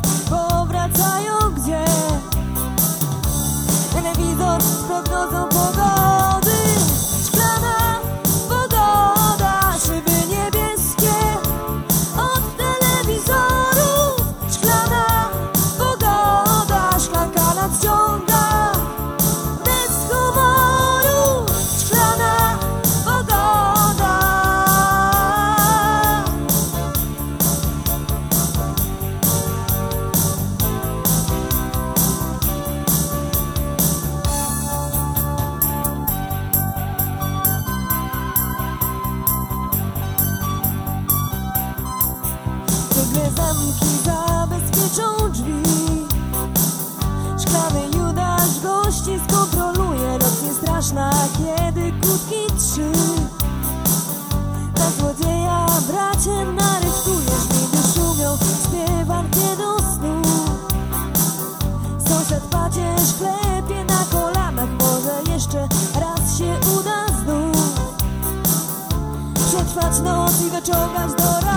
powracają gdzie? Telewizor z prognozą pogody. Szklana pogoda, szyby niebieskie od telewizorów. Szklana pogoda, szklanka nadciąga bez humoru. Szklana pogoda. Szklane zamki zabezpieczą drzwi. Szklany Judasz gości skontroluje. Noc jest straszna, kiedy kłódki trzy. Na złodzieja bracie narysujesz. Niby szumią śpiewankie do snu. Sąsiad pacierz klepie na kolanach. Może jeszcze raz się uda znów przetrwać noc i dociągać do